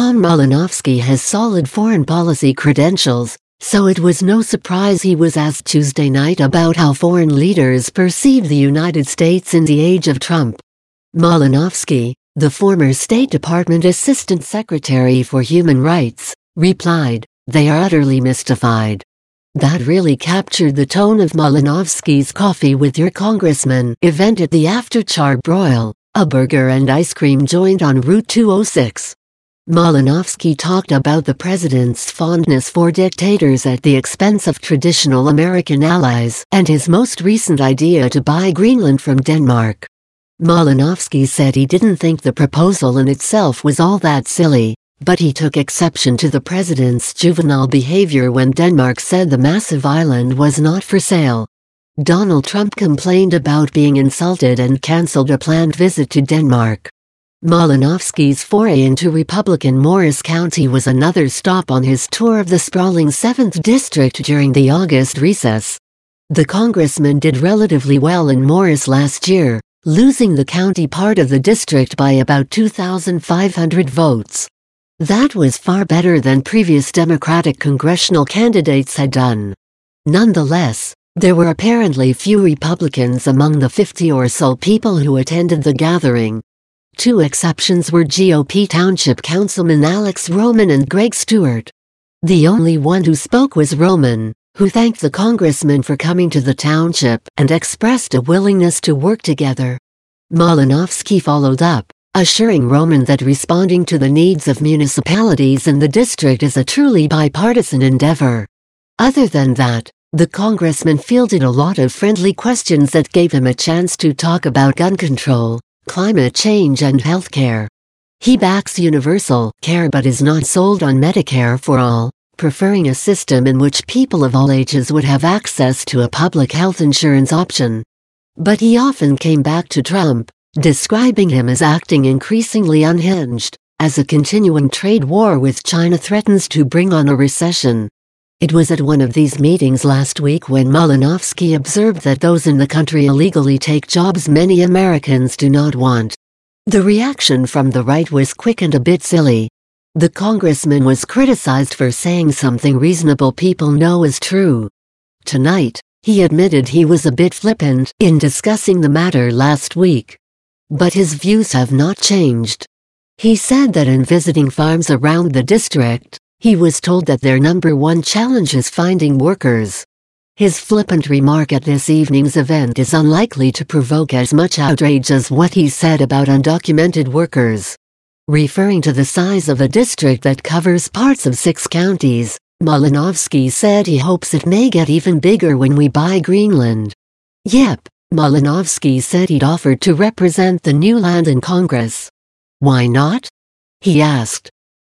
Tom Malinowski has solid foreign policy credentials, so it was no surprise he was asked Tuesday night about how foreign leaders perceive the United States in the age of Trump. Malinowski, the former State Department Assistant Secretary for Human Rights, replied, "They are utterly mystified." That really captured the tone of Malinowski's Coffee with Your Congressman event at the After Charbroil, a burger and ice cream joint on Route 206. Malinowski talked about the president's fondness for dictators at the expense of traditional American allies and his most recent idea to buy Greenland from Denmark. Malinowski said he didn't think the proposal in itself was all that silly, but he took exception to the president's juvenile behavior when Denmark said the massive island was not for sale. Donald Trump complained about being insulted and canceled a planned visit to Denmark. Malinowski's foray into Republican Morris County was another stop on his tour of the sprawling 7th District during the August recess. The congressman did relatively well in Morris last year, losing the county part of the district by about 2,500 votes. That was far better than previous Democratic congressional candidates had done. Nonetheless, there were apparently few Republicans among the 50 or so people who attended the gathering. Two exceptions were GOP Township Councilman Alex Roman and Greg Stewart. The only one who spoke was Roman, who thanked the congressman for coming to the township and expressed a willingness to work together. Malinowski followed up, assuring Roman that responding to the needs of municipalities in the district is a truly bipartisan endeavor. Other than that, the congressman fielded a lot of friendly questions that gave him a chance to talk about gun control, climate change and healthcare. He backs universal care but is not sold on Medicare for all, preferring a system in which people of all ages would have access to a public health insurance option. But he often came back to Trump, describing him as acting increasingly unhinged, as a continuing trade war with China threatens to bring on a recession. It was at one of these meetings last week when Malinowski observed that those in the country illegally take jobs many Americans do not want. The reaction from the right was quick and a bit silly. The congressman was criticized for saying something reasonable people know is true. Tonight, he admitted he was a bit flippant in discussing the matter last week. But his views have not changed. He said that in visiting farms around the district, he was told that their number one challenge is finding workers. His flippant remark at this evening's event is unlikely to provoke as much outrage as what he said about undocumented workers. Referring to the size of a district that covers parts of 6 counties, Malinowski said he hopes it may get even bigger when we buy Greenland. Yep, Malinowski said he'd offered to represent the new land in Congress. Why not? He asked.